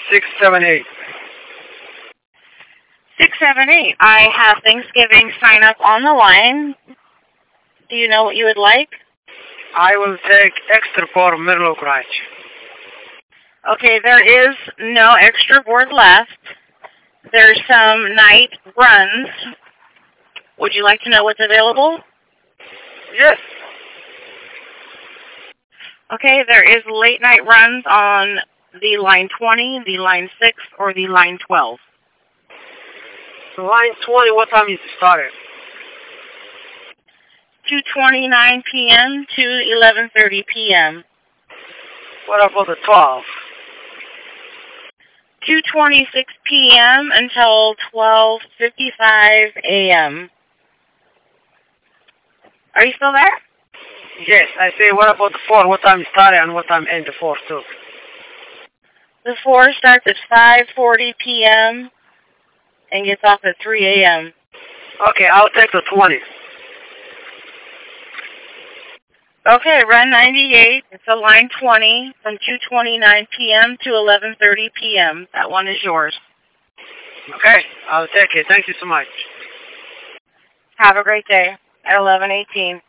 678. 678. I have Thanksgiving sign up on the line. Do you know what you would like? I will take extra for Merlot Grange. Okay, there is no extra board left. There's some night runs. Would you like to know what's available? Yes. Okay, there is late night runs on the line 20, the line 6, or the line 12. Line 20, what time is it started? 2:29 p.m. to 11:30 p.m. What about the 12? 2:26 p.m. until 12:55 a.m. Are you still there? Yes, I say, what about the 4? What time it started and what time end the 4 too? The 4 starts at 5:40 p.m. and gets off at 3 a.m. Okay, I'll take the 20. Okay, run 98. It's a line 20 from 2:29 p.m. to 11:30 p.m. That one is yours. Okay, I'll take it. Thank you so much. Have a great day at 11:18.